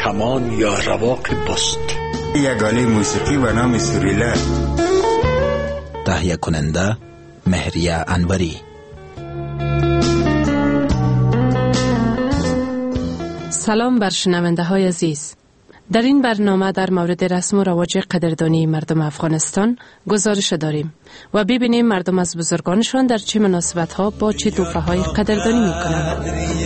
کمان یا رواق بست. یک آله موسیقی به نام سوریلا. تهیه کننده مهریه انوری. سلام بر شنونده های عزیز. در این برنامه در مورد رسم و رواج قدردانی مردم افغانستان گزارش داریم و ببینیم مردم از بزرگانشان در چه مناسبت ها با چه تحفه های قدردانی می کنند.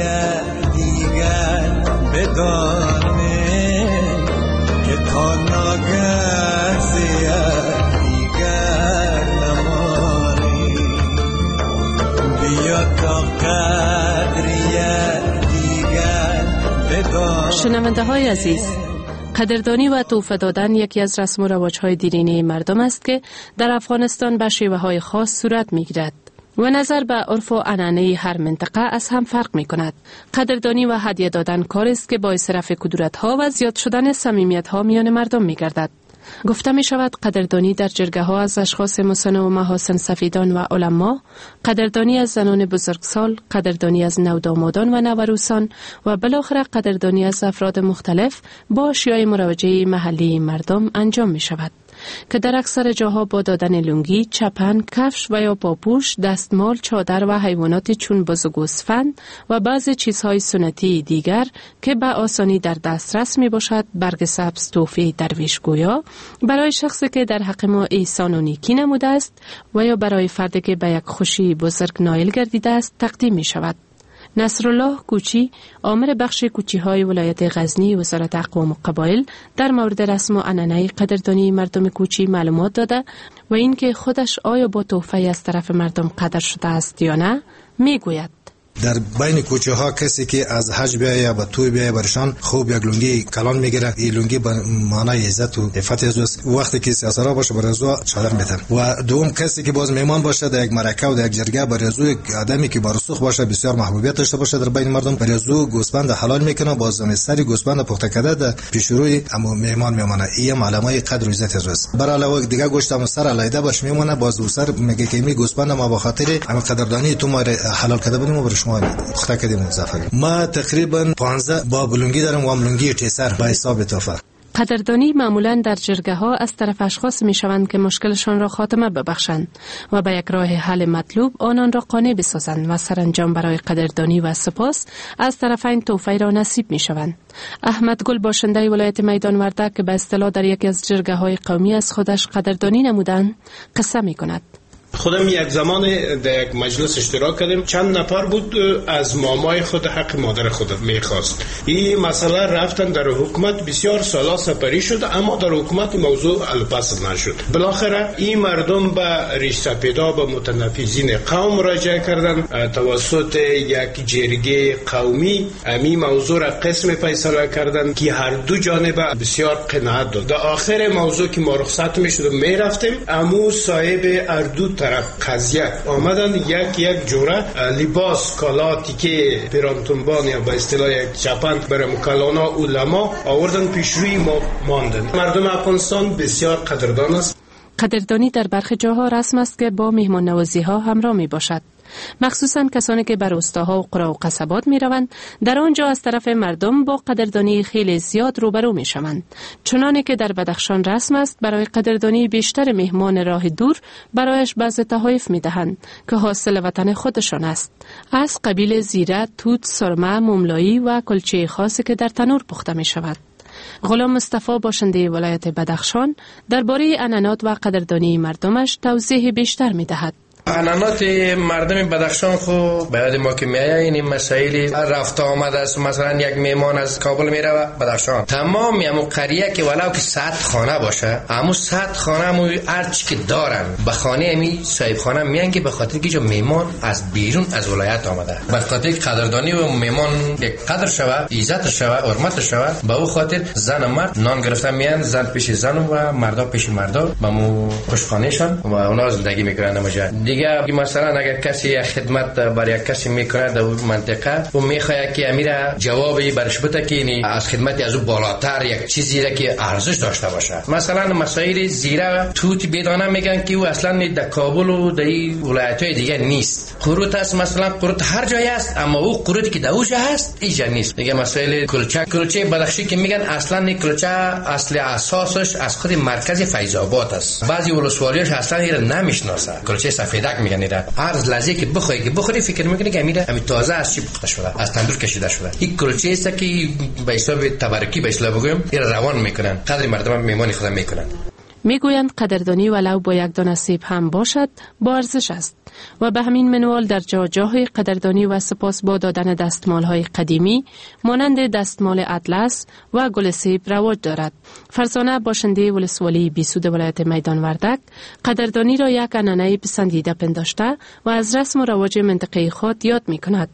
شنونده های عزیز، قدردانی و تحفه دادن یکی از رسم و رواج‌های دیرینه مردم است که در افغانستان به شیوه‌های خاص صورت می‌گیرد و نظر به عرف و عنعنه هر منطقه از هم فرق می‌کند. قدردانی و هدیه دادن کاری است که باعث رفع کدورت‌ها و زیاد شدن صمیمیت‌ها میان مردم می‌گردد. گفته می شود قدردانی در جرگه ها از اشخاص مسن و محاسن سفیدان و علما، قدردانی از زنان بزرگسال، قدردانی از نودامادان و نوروسان و بالاخره قدردانی از افراد مختلف با اشیاء مروجه محلی مردم انجام می شود که در اکثر جاها با دادن لنگی، چپن، کفش و یا پاپوش، دستمال، چادر و حیوانات چون بز و گوسفند و بعضی چیزهای سنتی دیگر که به آسانی در دسترس می باشد، برگ سبز، توفی، درویش گویا برای شخصی که در حق ما احسان و نیکی نموده است و یا برای فردی که به یک خوشی بزرگ نائل گردیده است تقدیم می شود. نصرالله کوچی، آمر بخش کوچی‌های ولایت غزنی وزارت اقوام و قبایل در مورد رسم و عنعنه قدردانی مردم کوچی معلومات داده و اینکه خودش آیا با تحفه از طرف مردم قدر شده است یا نه میگوید. در بین کوچه ها کسی که از حج بیایه یا به توی بیایه برشان خوب یک لنگی کلان میگیره. این لنگی به معنای عزت و عفت است. وقتی که سیاسرا باشه بر ازو چادر میتن. و دوم کسی که باز میهمان باشه در یک مرکه و در یک جرگه بر ازو یک آدمی که برسوخ باشه بسیار محبوبیت داشته باشه در بین مردم بر ازو گوسفند حلال میکنه، باز سری گوسفند پخته کرده در پیش روی اما میهمان میمونه. این علامه قدر و عزت است. بر علاوه دیگه گوشت هم سر علایده باش میمونه، باز سر میگه که می گوسفند ما به خاطر اما قدردانی تو ما حلال کرده بودیم و برش پخته کردیم مزفر. ما تقریبا 15 بابلونگی دارم و املونگی تیسر به حساب تافه. قدردانی معمولاً در جرگه ها از طرف اشخاص می شوند که مشکلشان را خاتمه ببخشند و به یک راه حل مطلوب آنان را قانع بسازند و سرانجام برای قدردانی و سپاس از طرفین تحفه را نصیب می شوند. احمد گل باشنده ولایت میدان وردک که به اصطلاح در یکی از جرگه های قومی از خودش قدردانی نمودند قصه می کند. خودم یک زمان در یک مجلس اشتراک کردیم، چند نفر بود از مامای خود حق مادر خود میخواست. این مسئله رفتن در حکومت بسیار سالا سپری شد، اما در حکومت موضوع حل نشد. بالاخره این مردم به ریش سپیدا به متنفذین قوم مراجعه کردن، توسط یک جرگه قومی امی موضوع را قسم فیصله کردن که هر دو جانب بسیار قناعت داد. در آخر موضوع که ما رخصت میشد و میرفتیم، امو صاحب اردو طرف قضیه آمدن یک جوره لباس کالاتی که پیرانتونبان یا به اصطلاح یک چپن برای مکلانا علما آوردن پیش روی ما ماندن. مردم افغانستان بسیار قدردان است. قدردانی در برخی جاها رسم است که با مهمان نوازی ها همراه می باشد. مخصوصاً کسانی که بر روستاها و قرا و قصبات می روند در آنجا از طرف مردم با قدردانی خیلی زیاد روبرو می شوند. چنانه که در بدخشان رسم است برای قدردانی بیشتر مهمان راه دور برایش بعض تحایف می دهند که حاصل وطن خودشان است، از قبیل زیره، توت، سرمه، مملایی و کلچه خاصی که در تنور پخته می شود. غلام مصطفی باشنده ولایت بدخشان درباره عنعنات و قدردانی مردمش توضیح بیشتر می دهد. عنعنات مردم بدخشان خو باید ما که میایه این مسائل رفت آمد است. مثلا یک میمان از کابل میره بدخشان، تمام همون قریه که ولو که 100 خانه باشه، همون 100 خانه همون ارچ که دارن به خانه امی صاحب خانه میان که به خاطر که جو میمان از بیرون از ولایت آمده، به خاطر قدردانی و میمان یک قدر شوه، عزت شوه، حرمت شوه، به او خاطر زن و مرد نان گرفتن میان، زن پیش زن و مردا پیش مردا به مو خوشخانهشان و اونا زندگی میکنن. دیگه مثلا اگر کسی خدمت برای کسی میکنه در منطقه و میخواد که امیر جوابی برش بده که از خدمت از اون بالاتر یک چیزی را که ارزش داشته باشه. مثلا مسائل زیره توت بدانه میگن که او اصلا در کابل و در ولایت‌های دیگه نیست. قروت است، مثلا قروت هر جای است، اما او قروتی که در اوجه هست اینجا نیست. دیگه مسائل کلچه بدخشی که میگن اصلا کلچه اصل اساسش از خود مرکز فیض آباد است. بعضی ولسوالیاش اصلا این نمیشناسه. کلچه سفیدک میگن اینا. هر لحظه که بخوری فکر میکنی که امیر تازه از چی پخته شده، از تندور کشیده شده. این کلچه است که به حساب تبرکی به اصطلاح بگویم این روان میکنن. قدر مردم میمانی خود میکنن. میگویند قدردانی ولو با یک دانه سیب هم باشد با ارزش است و به همین منوال در جاهای قدردانی و سپاس با دادن دستمال‌های قدیمی مانند دستمال اطلس و گل سیب رواج دارد. فرزانه باشنده ولسوالی بیسود ولایت میدان وردک قدردانی را یک عنعنه پسندیده پنداشته و از رسم و رواج منطقه خود یاد می‌کند.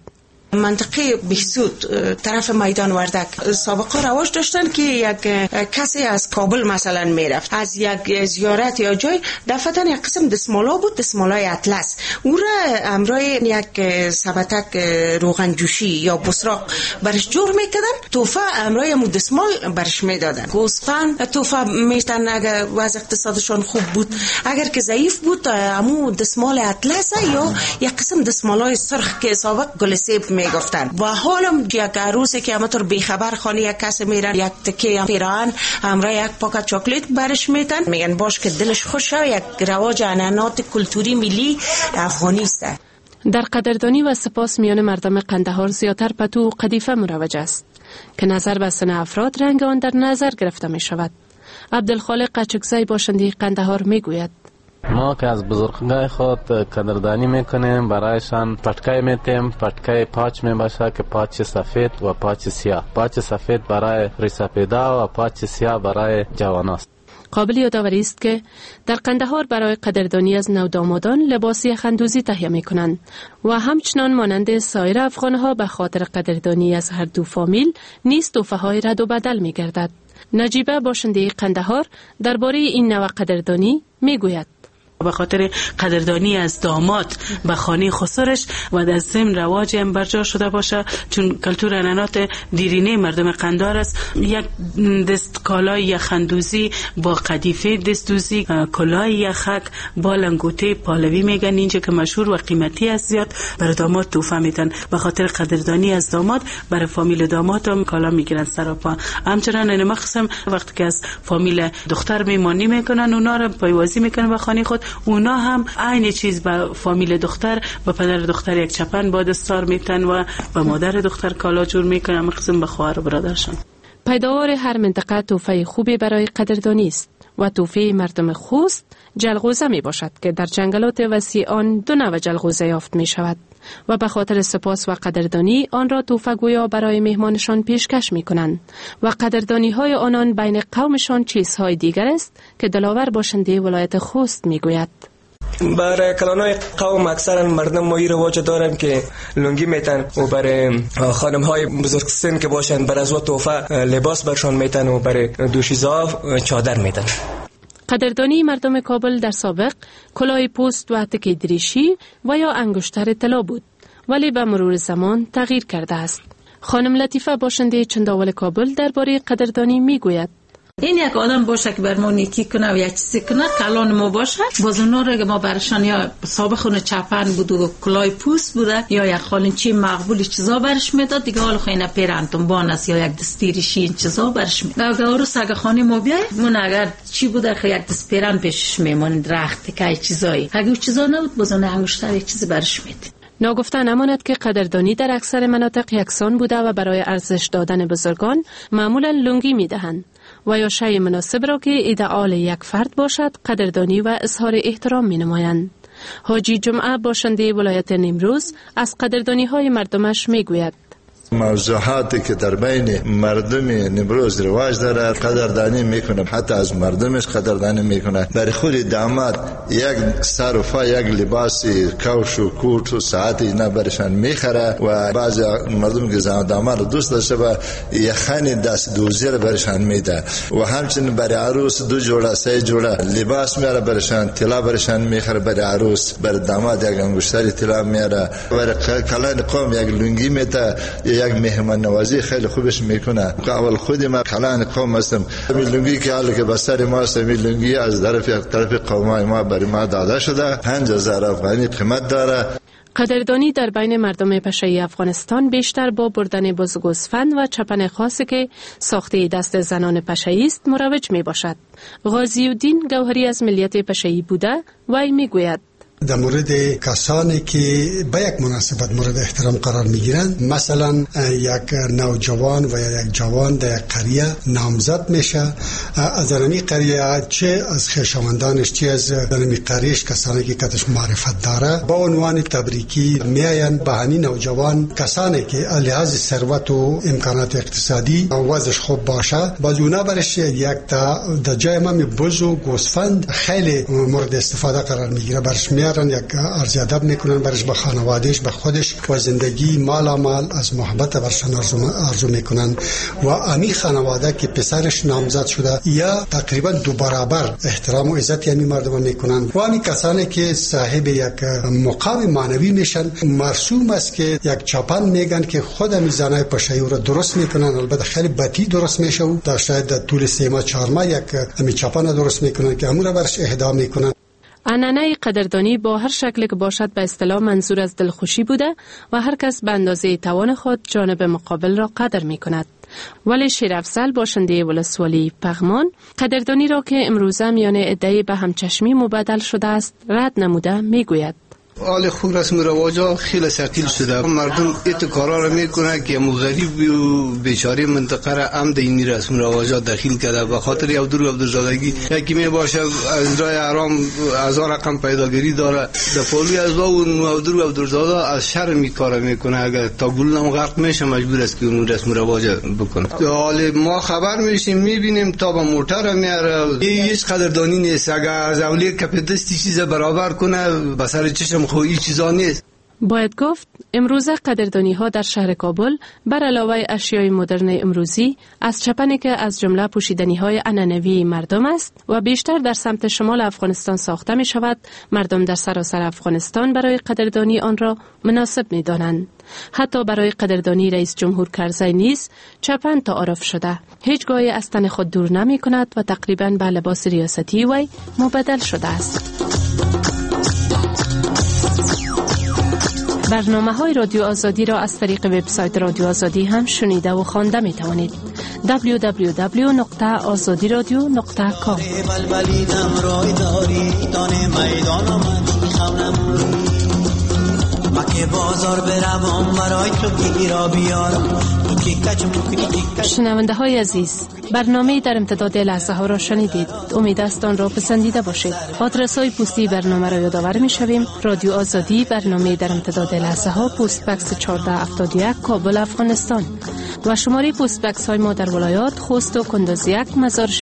منطقه بهسود طرف میدان وردک سابقه رواج داشتن که یک کسی از کابل مثلا میرفت از یک زیارت یا جای دفتن یک قسم دستمالا بود، دستمالای اطلس، او را امرای یک سبتک روغن جوشی یا بسراق برش جور میکردن، توفه امرای مو دستمال برش میدادن. گوسفند توفه میتن اگر وضع اقتصادشان خوب بود، اگر که ضعیف بود امو دستمال اطلس یا یک قسم دستمالای سرخ که سابق گل سیب میگفتن. و حالا یک عروسی که همطور بیخبر خانه یک کسی میرن یک تکه پیراهن همراه یک پاکت چاکلیت برش میتن، میگن باش که دلش خوشه. یک رواج عنعنات کلتوری ملی افغانی است. در قدردانی و سپاس میان مردم قندهار زیاتر پتو و قدیفه مروج است که نظر به سن افراد رنگ آن در نظر گرفته می شود. عبدالخالق قچکزی باشنده قندهار میگوید ما که از بزرگای خود قدردانی میکنیم، برایشان پټکای میتیم. پټکای پاچ میباشه که پاچ سفید و پاچ سیاه. پاچ سفید برای ریسپیدا و پاچ سیاه برای جواناست. قابل یادآوری است که در قندهار برای قدردانی از نودامادان لباسی خندوزی تهیه میکنند و همچنان مانند سایر افغانها به خاطر قدردانی از هر دو فامیل نیز تحفه‌های رد و بدل میگردد. نجیبه باشنده قندهار درباره این نوع قدردانی میگوید به خاطر قدردانی از داماد به خانه خسرش و از ضمن رواج هم برجا شده باشه، چون کلتور عنعنات دیرینه مردم قندهار است. یک دست کالای یخندوزی با قدیفه دستوزی، کلاه یخک با لنگوته پالوی میگن اینجا که مشهور و قیمتی است، زیاد برای داماد تحفه میدن. به خاطر قدردانی از داماد برای فامیل داماد هم کالا میگیرن سراپا. همچنان این مخصم وقتی که از فامیل دختر میمانی میکنن اونا رو پایوازی میکنن به خانه خود، اونا هم عین چیز به فامیل دختر به پدر دختر یک چپن با دستار میتن و به مادر دختر کالا جور میکنن، مخصوصا به خواهر و برادرشان. پیداوار هر منطقه تحفه خوبی برای قدردانی است و تحفه مردم خوست جلغوزه می باشد که در جنگلات وسیع آن دو نوع جلغوزه یافت می شود و به خاطر سپاس و قدردانی آن را تحفه گویا برای مهمانشان پیشکش می کنند و قدردانی های آنان بین قومشان چیزهای دیگر است که دلاور باشنده ولایت خوست می گوید. برای کلانای قوم اکثرا مردم ما این رواج دارن که لنگی میتن و برای خانم های بزرگ سن که باشن برای از تحفه لباس برشان میتن و برای دوشیزا چادر میتن. قدردانی مردم کابل در سابق کلاه پوست و تکه دریشی و یا انگشتر طلا بود، ولی به مرور زمان تغییر کرده است. خانم لطیفه باشنده چنداول کابل درباره قدردانی میگوید این یک آدم باشه که بر ما نیکی کنه و یک چیزی کنه، کلان ما باشه، باز اونا رو ما برشان یا سابقون چپن بود و کلاه پوست بوده یا یک خالنچی مقبولی چیزا برش میداد، دیگه حال خیلی پیرانتون بان است یا یک دستیریشی این چیزا برش میداد. اگر عروس اگه خانه ما بیای من اگر چی بوده که یک دست پیران پیشش میمونه درخت که چیزایی، اگه چیزا نبود باز اون انگشتر یک چیزی برش میداد. ناگفته نماند که قدردانی در اکثر مناطق یکسان بوده و برای ارزش دادن بزرگان معمولا لنگی میدهند و یا شیء مناسب را که ایدئال یک فرد باشد قدردانی و اظهار احترام می نمایند. حاجی جمعه باشنده ولایت نیمروز از قدردانی های مردمش می گوید موضوعاتی که در بین مردم امروز رواج داره قدردانی میکنه، حتی از مردمش قدردانی میکنه. برای خود داماد یک صرفا یک لباس کاوش و کوت و ساعت اینا برشان میخره و بعضی مردم که داماد دوست داشته و یخنی دست دوزی رو برشان میده و همچنین برای عروس 2 جوڑه 3 جوڑه لباس میاره برشان، طلا برشان میخره برای عروس، برای داماد یک انگشتری طلا میاره، برای کلان قوم یک لنگی میده، یک مهمان نوازی خیلی خوبش میکنه. اول خود ما کلان قوم هستم، این لنگی که حالا که بسر ما است، این لنگی از طرف قوم ما برای ما داده شده، 5000 افغانی قیمت داره. قدردانی در بین مردم پشه‌ای افغانستان بیشتر با بردن بزگوسفند و چپن خاصی که ساخته دست زنان پشه‌ای است مروج می باشد. غازی الدین گوهری از ملیت پشه‌ای بوده وی می گوید در مورد کسانی که به یک مناسبت مورد احترام قرار میگیرند، مثلا یک نوجوان و یک جوان در یک قریه نامزد میشه، از این قریه چه از خویشاوندانش چه از این قریهش کسانی که کتش معرفت داره با عنوان تبریکی میاین به همین نوجوان. کسانی که لحاظ ثروت و امکانات اقتصادی وضعش خوب باشه باز اونا برش یک تا جای ما بز و گوسفند خیلی مورد استفاده قرار میگیره، برش یک عرض ادب میکنن برش، به خانوادهش به خودش و زندگی مال از محبت برشان آرزو میکنن و امی خانواده که پسرش نامزد شده یا تقریبا 2 برابر احترام و عزت یعنی مردم میکنن و امی کسانی که صاحب یک مقام معنوی میشن مرسوم است که یک چپن میگن که خود امی زنای پشه‌ای رو درست میکنن، البته خیلی بطی درست میشه و در شاید در طول 3 ماه 4 ماه یک امی چپن درست میکنن که امور برش اهدا میکنن. عنعنه قدردانی با هر شکل که باشد به اصطلاح منظور از دلخوشی بوده و هر کس به اندازه توان خود جانب مقابل را قدر می کند. ولی شیرافزل باشنده ولسوالی پغمان قدردانی را که امروزه میان عده‌ای به همچشمی مبادل شده است رد نموده می گوید حال خوب رسم و رواجا خیلی ثقیل شده. مردم ایت کارا رو میکنه که غریب و بیچاره منطقه را عمد این رسم و رواجا دخیل کرده به خاطر یو دور زادگی. یکی می باشه از رای حرام هزار رقم پیداگیری داره در پولی از با اون دور زادا از شر می کار میکنه، اگر تا گلنم غرق میشه مجبور است که اون رسم و رواج بکنه. حال ما خبر میشیم میبینیم تا با موتر میاره، هیچ قدردانی نیست. اگر از اولی کپیدستی چیز برابر کنه بسر چشم خویی چیزا نیست. باید گفت امروزه قدردانی ها در شهر کابل بر علاوه اشیای مدرن امروزی از چپنی که از جمله پوشیدنی های عنعنوی مردم است و بیشتر در سمت شمال افغانستان ساخته می شود، مردم در سراسر افغانستان برای قدردانی آن را مناسب می دانند. حتی برای قدردانی رئیس جمهور کرزی نیز چپن تعارف شده. هیچگاهی از تن خود دور نمی کند و تقریبا به لباس ریاستی وی مبدل شده است. برنامه‌های رادیو آزادی را از طریق وبسایت رادیو آزادی هم شنیده و خوانده می توانید. www.azadiradio.com. شنونده های عزیز، برنامه در امتداد لحظه ها را شنیدید. امید است آن را پسندیده باشید. آدرس های پستی برنامه را یادآور می شویم. رادیو آزادی، برنامه در امتداد لحظه ها، پست بکس 1471 کابل افغانستان و شماره پست بکس های ما در ولایات خوست و کندوز 1 مزار